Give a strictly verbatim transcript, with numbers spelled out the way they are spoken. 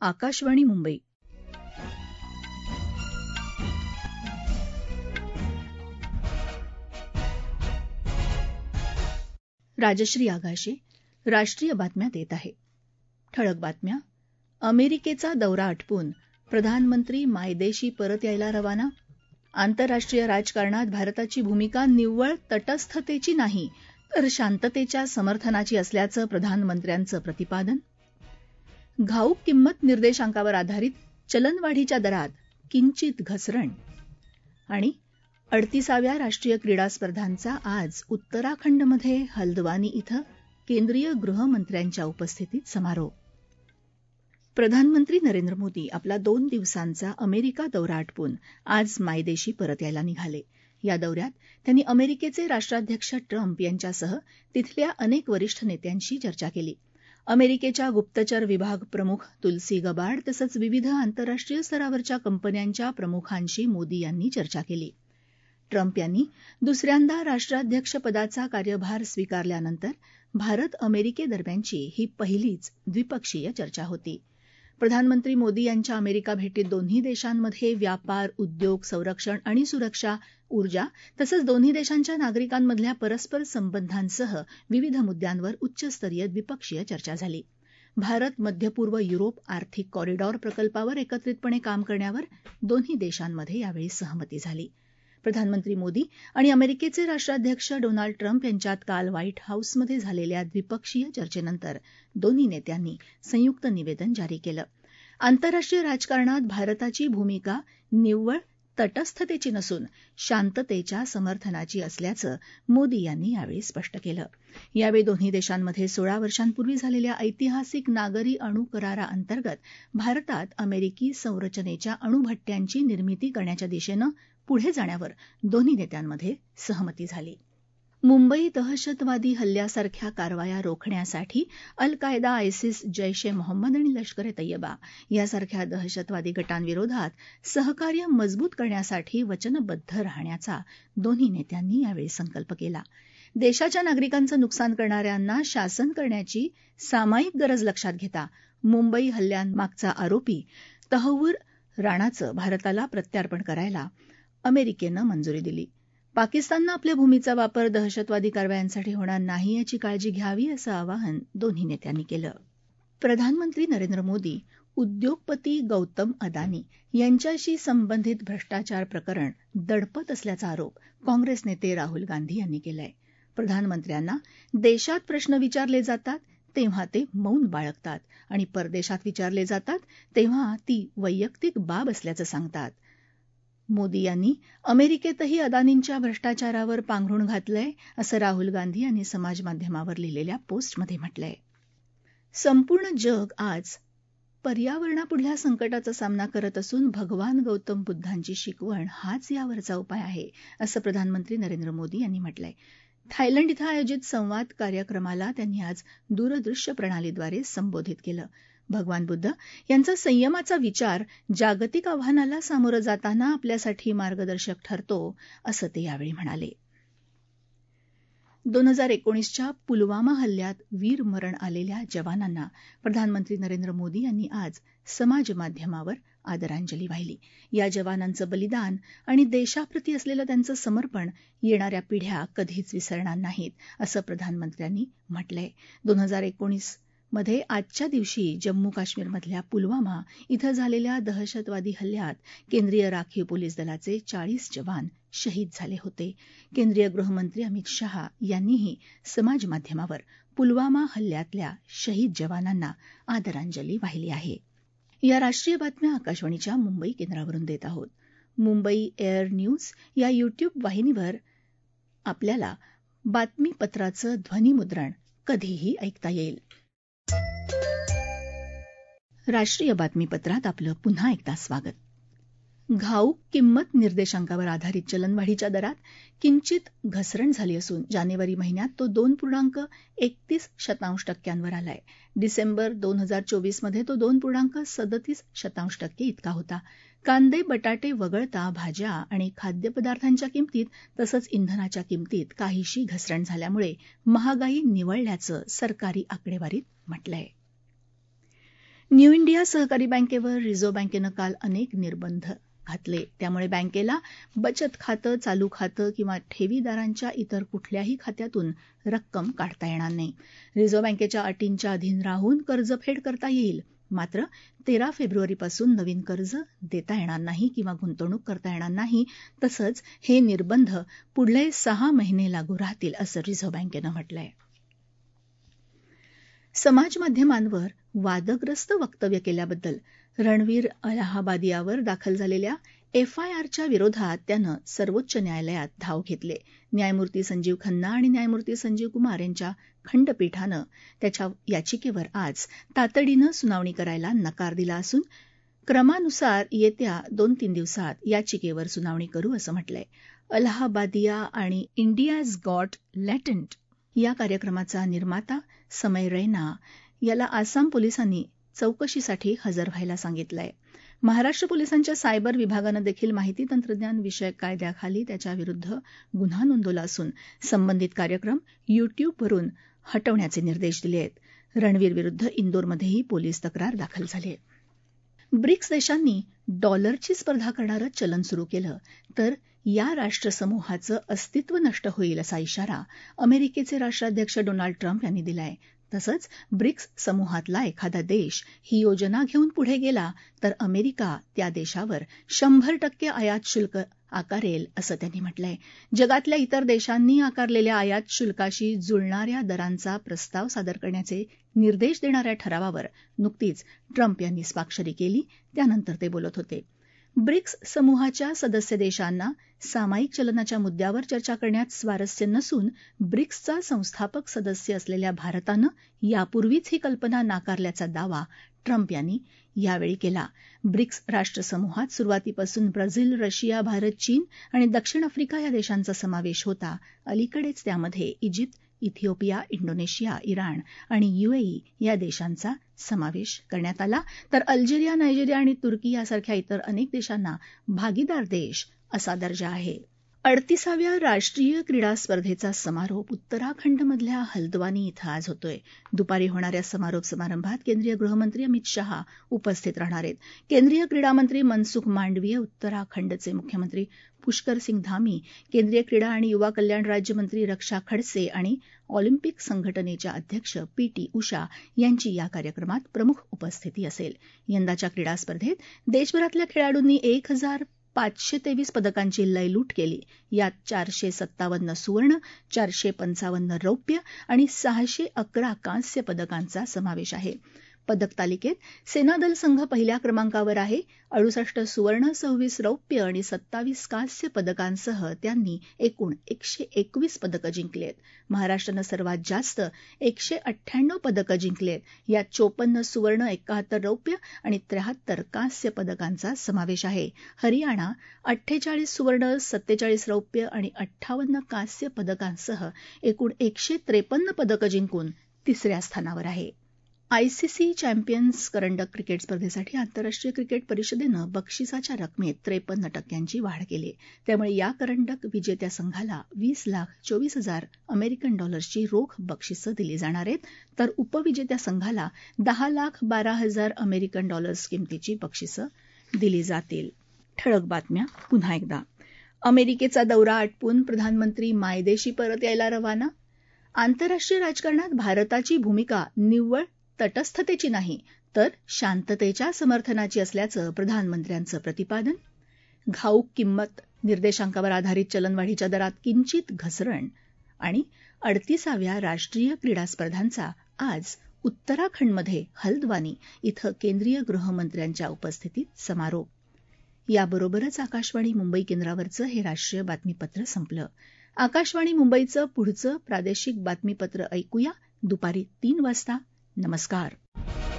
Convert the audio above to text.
आकाशवाणी मुंबई. राजश्री आगाशे राष्ट्रीय बातम्या देत आहे. ठळक बातम्या. अमेरिकेचा दौरा आटपून प्रधानमंत्री मायदेशी परत यायला रवाना. आंतरराष्ट्रीय राजकारणात भारताची भूमिका निव्वळ तटस्थतेची नाही तर शांततेच्या समर्थनाची असल्याचं प्रधानमंत्र्यांचं प्रतिपादन. घाऊक किंमत निर्देशांकावर आधारित चलनवाढीच्या दरात किंचित घसरण. आणि अडतिसाव्या राष्ट्रीय क्रीडा स्पर्धांचा आज उत्तराखंडमध्ये हल्द्वानी इथं केंद्रीय गृहमंत्र्यांच्या उपस्थितीत समारोप. प्रधानमंत्री नरेंद्र मोदी आपला दोन दिवसांचा अमेरिका दौरा आटपून आज मायदेशी परत यायला निघाले. या दौऱ्यात त्यांनी अमेरिकेचे राष्ट्राध्यक्ष ट्रम्प यांच्यासह तिथल्या अनेक वरिष्ठ नेत्यांशी चर्चा केली. अमेरिकेच्या गुप्तचर विभाग प्रमुख तुलसी गबार्ड तसंच विविध आंतरराष्ट्रीय स्तरावरच्या कंपन्यांच्या प्रमुखांशी मोदी यांनी चर्चा केली. ट्रम्प यांनी दुसऱ्यांदा राष्ट्राध्यक्षपदाचा कार्यभार स्वीकारल्यानंतर भारत अमेरिकेदरम्यानची ही पहिलीच द्विपक्षीय चर्चा होती. प्रधानमंत्री मोदी यांच्या अमेरिका भेटीत दोन्ही देशांमध्ये व्यापार, उद्योग, संरक्षण आणि सुरक्षा, ऊर्जा तसंच दोन्ही देशांच्या नागरिकांमधल्या परस्पर संबंधांसह विविध मुद्द्यांवर उच्चस्तरीय द्विपक्षीय चर्चा झाली. भारत मध्यपूर्व युरोप आर्थिक कॉरिडॉर प्रकल्पावर एकत्रितपणे काम करण्यावर दोन्ही देशांमध्ये यावेळी सहमती झाली. प्रधानमंत्री मोदी आणि अमेरिकेचे राष्ट्राध्यक्ष डोनाल्ड ट्रम्प यांच्यात काल व्हाईट हाऊसमध्ये झालेल्या द्विपक्षीय चर्चेनंतर दोन्ही नेत्यांनी संयुक्त निवेदन जारी केलं. आंतरराष्ट्रीय राजकारणात भारताची भूमिका निव्वळ तटस्थतेची नसून शांततेच्या समर्थनाची असल्याचं मोदी यांनी यावेळी स्पष्ट केलं. यावेळी दोन्ही देशांमध्ये सोळा वर्षांपूर्वी झालेल्या ऐतिहासिक नागरी अणु कराराअंतर्गत भारतात अमेरिकी संरचनेच्या अणुभट्ट्यांची निर्मिती करण्याच्या दिशेनं पुढे जाण्यावर दोन्ही नेत्यांमध्ये सहमती झाली. मुंबई दहशतवादी हल्ल्यासारख्या कारवाया रोखण्यासाठी अल कायदा, आयसिस, जैश ए मोहम्मद आणि लष्कर ए तय्यबा यासारख्या दहशतवादी गटांविरोधात सहकार्य मजबूत करण्यासाठी वचनबद्ध राहण्याचा दोन्ही नेत्यांनी यावेळी संकल्प केला. देशाच्या नागरिकांचं नुकसान करणाऱ्यांना शासन करण्याची सामायिक गरज लक्षात घेता मुंबई हल्ल्यांमागचा आरोपी तहव्वूर राणाचं भारताला प्रत्यार्पण करायला अमेरिकेनं मंजुरी दिली. पाकिस्ताननं आपल्या भूमीचा वापर दहशतवादी कारवायांसाठी होणार नाही याची काळजी घ्यावी असं आवाहन दोन्ही नेत्यांनी केलं. प्रधानमंत्री नरेंद्र मोदी उद्योगपती गौतम अदानी यांच्याशी संबंधित भ्रष्टाचार प्रकरण दडपत असल्याचा आरोप काँग्रेस नेते राहुल गांधी यांनी केलाय. प्रधानमंत्र्यांना देशात प्रश्न विचारले जातात तेव्हा ते मौन बाळगतात आणि परदेशात विचारले जातात तेव्हा ती वैयक्तिक बाब असल्याचं सांगतात. मोदी यांनी अमेरिकेतही अदानींच्या भ्रष्टाचारावर पांघरुण घातलंय असं राहुल गांधी यांनी समाजमाध्यमावर लिहिलेल्या पोस्टमध्ये म्हटलंय. संपूर्ण जग आज पर्यावरणापुढल्या संकटाचा सामना करत असून भगवान गौतम बुद्धांची शिकवण हाच यावरचा उपाय आहे असं प्रधानमंत्री नरेंद्र मोदी यांनी म्हटलंय. थायलंड इथं आयोजित संवाद कार्यक्रमाला त्यांनी आज दूरदृश्य प्रणालीद्वारे संबोधित केलं. भगवान बुद्ध यांचा संयमाचा विचार जागतिक आव्हानाला सामोरं जाताना आपल्यासाठी मार्गदर्शक ठरतो असं ते यावेळी म्हणाले. दोन हजार एकोणीसच्या पुलवामा हल्ल्यात वीरमरण आलेल्या जवानांना प्रधानमंत्री नरेंद्र मोदी यांनी आज समाजमाध्यमावर आदरांजली वाहिली. या जवानांचं बलिदान आणि देशाप्रती असलेलं त्यांचं समर्पण येणाऱ्या पिढ्या कधीच विसरणार नाहीत असं प्रधानमंत्र्यांनी म्हटलंय. दोन हजार एकोणीस मध्ये आजच्या दिवशी जम्मू काश्मीरमधल्या पुलवामा इथं झालेल्या दहशतवादी हल्ल्यात केंद्रीय राखीव पोलीस दलाचे चाळीस जवान शहीद झाले होते. केंद्रीय गृहमंत्री अमित शहा यांनीही समाजमाध्यमावर पुलवामा हल्ल्यातल्या शहीद जवानांना आदरांजली वाहिली आहे. या राष्ट्रीय बातम्या आकाशवाणीच्या मुंबई केंद्रावरून देत आहोत. मुंबई एअर न्यूज या युट्यूब वाहिनीवर आपल्याला बातमीपत्राचं ध्वनिमुद्रण कधीही ऐकता येईल. राष्ट्रीय बातमीपत्रात आपलं पुन्हा एकदा स्वागत. घाऊक किंमत निर्देशांकावर आधारित चलनवाढीच्या दरात किंचित घसरण झाली असून जानेवारी महिन्यात तो दोन पूर्णांक एकतीस शतांश टक्क्यांवर आलाय. डिसेंबर दोन हजार चोवीसमध्ये तो दोन पूर्णांक सदतीस शतांश टक्के इतका होता. कांदे, बटाटे वगळता भाज्या आणि खाद्यपदार्थांच्या किमतीत तसंच इंधनाच्या किमतीत काहीशी घसरण झाल्यामुळे महागाई निवळल्याचं सरकारी आकडेवारीत म्हटलंय. न्यू इंडिया सहकारी बँकेवर रिझर्व्ह बँकेनं काल अनेक निर्बंध घातले. त्यामुळे बँकेला बचत खातं, चालू खातं किंवा ठेवीदारांच्या इतर कुठल्याही खात्यातून रक्कम काढता येणार नाही. रिझर्व्ह बँकेच्या अटींच्या अधीन राहून कर्जफेड करता येईल, मात्र तेरा फेब्रुवारीपासून नवीन कर्ज देता येणार नाही किंवा गुंतवणूक करता येणार नाही. तसंच हे निर्बंध पुढले सहा महिने लागू राहतील, असं रिझर्व्ह बँकेनं म्हटलंय. समाजमाध्यमांवर वादग्रस्त वक्तव्य केल्याबद्दल रणवीर अलाहाबादियावर दाखल झालेल्या एफआयआरच्या विरोधात त्यानं सर्वोच्च न्यायालयात धाव घेतली. न्यायमूर्ती संजीव खन्ना आणि न्यायमूर्ती संजीव कुमार यांच्या खंडपीठानं त्याच्या याचिकेवर आज तातडीनं सुनावणी करायला नकार दिला असून क्रमानुसार येत्या दोन तीन दिवसात याचिकेवर सुनावणी करू असं म्हटलंय. अलाहाबादिया आणि इंडियाज गॉट लॅटंट या कार्यक्रमाचा निर्माता समय रैना याला आसाम पोलिसांनी चौकशीसाठी हजर व्हायला सांगितलंय. महाराष्ट्र पोलिसांच्या सायबर विभागानं देखील माहिती तंत्रज्ञान विषयक कायद्याखाली त्याच्याविरुद्ध गुन्हा नोंदवला असून संबंधित कार्यक्रम युट्यूबवरून हटवण्याचे निर्देश दिले आहेत. रणवीरविरुद्ध इंदोरमध्येही पोलीस तक्रार दाखल झाली आहे. ब्रिक्स देशांनी डॉलरची स्पर्धा करणारं चलन सुरू केलं तर या राष्ट्रसमूहाचं अस्तित्व नष्ट होईल असा इशारा अमेरिकेचे राष्ट्राध्यक्ष डोनाल्ड ट्रम्प यांनी दिला आहे. तसंच ब्रिक्स समूहातला एखादा देश ही योजना घेऊन पुढे गेला तर अमेरिका त्या देशावर शंभर टक्के आयात शुल्क आकारेल असं त्यांनी म्हटलंय. जगातल्या इतर देशांनी आकारलेल्या आयात शुल्काशी जुळणाऱ्या दरांचा प्रस्ताव सादर करण्याचे निर्देश देणाऱ्या ठरावावर नुकतीच ट्रम्प यांनी स्वाक्षरी केली. त्यानंतर ते बोलत होते. ब्रिक्स समूहाच्या सदस्य देशांना सामायिक चलनाच्या मुद्द्यावर चर्चा करण्यात स्वारस्य नसून ब्रिक्सचा संस्थापक सदस्य असलेल्या भारतानं यापूर्वीच ही कल्पना नाकारल्याचा दावा ट्रम्प यांनी यावेळी केला. ब्रिक्स राष्ट्रसमूहात सुरुवातीपासून ब्राझील, रशिया, भारत, चीन आणि दक्षिण आफ्रिका या देशांचा समावेश होता. अलीकडेच त्यामध्ये इजिप्त, इथिओपिया, इंडोनेशिया, इराण आणि युएई या देशांचा समावेश करण्यात आला. तर अल्जेरिया, नायजेरिया आणि तुर्की यासारख्या इतर अनेक देशांना भागीदार देश असा दर्जा आहे. अडतीसाव्या राष्ट्रीय क्रीडा स्पर्धेचा समारोप उत्तराखंडमधल्या हल्द्वानी इथं आज होतोय. दुपारी होणाऱ्या समारोप समारंभात केंद्रीय गृहमंत्री अमित शहा उपस्थित राहणार आहेत. केंद्रीय क्रीडा मंत्री मनसुख मांडवीय, उत्तराखंडचे मुख्यमंत्री पुष्कर सिंग धामी, केंद्रीय क्रीडा आणि युवा कल्याण राज्यमंत्री रक्षा खडसे आणि ऑलिम्पिक संघटनेच्या अध्यक्ष पी टी उषा यांची या कार्यक्रमात प्रमुख उपस्थिती असेल. यंदाच्या क्रीडा स्पर्धेत देशभरातल्या खेळाडूंनी एक हजार पाचशे तेवीस पदकांची लयलूट केली. यात चारशे सत्तावन्न सुवर्ण, चारशे पंचावन्न रौप्य आणि सहाशे अकरा कांस्य पदकांचा समावेश आहे. पदक तालिकेत सेनादल संघ पहिल्या क्रमांकावर आहे. अडुसष्ट सुवर्ण, सव्वीस रौप्य आणि सत्तावीस कांस्य पदकांसह त्यांनी एकूण एकशे एकवीस पदकं जिंकलेत. महाराष्ट्रानं सर्वात जास्त एकशे अठ्ठ्याण्णव पदकं जिंकलेत. यात चोपन्न सुवर्ण, एकाहत्तर रौप्य आणि त्र्याहत्तर कांस्य पदकांचा समावेश आहे. हरियाणा अठ्ठेचाळीस सुवर्ण, सत्तेचाळीस रौप्य आणि अठ्ठावन्न कांस्य पदकांसह एकूण एकशे त्रेपन्न पदकं जिंकून तिसऱ्या स्थानावर आहे. आयसीसी चॅम्पियन्स करंडक क्रिकेट स्पर्धेसाठी आंतरराष्ट्रीय क्रिकेट परिषदेनं बक्षिसाच्या रकमेत त्रेपन्न टक्क्यांची वाढ केली. त्यामुळे या करंडक विजेत्या संघाला वीस लाख चोवीस हजार अमेरिकन डॉलर्सची रोख बक्षिसं दिली जाणार आहेत, तर उपविजेत्या संघाला दहा लाख बारा हजार अमेरिकन डॉलर्स किमतीची बक्षिसं दिली जातील. ठळक बातम्या पुन्हा एकदा. अमेरिकेचा दौरा आटपून प्रधानमंत्री मायदेशी परत यायला रवाना. आंतरराष्ट्रीय राजकारणात भारताची भूमिका निव्वळ तटस्थतेची नाही तर शांततेच्या समर्थनाची असल्याचं प्रधानमंत्र्यांचं प्रतिपादन. घाऊक किंमत निर्देशांकावर आधारित चलनवाढीच्या दरात किंचित घसरण. आणि अडतीसाव्या राष्ट्रीय क्रीडा स्पर्धांचा आज उत्तराखंडमध्ये हल्द्वानी इथं केंद्रीय गृहमंत्र्यांच्या उपस्थितीत समारोप. याबरोबरच आकाशवाणी मुंबई केंद्रावरचं हे राष्ट्रीय बातमीपत्र संपलं. आकाशवाणी मुंबईचं पुढचं प्रादेशिक बातमीपत्र ऐकूया दुपारी तीन वाजता. नमस्कार.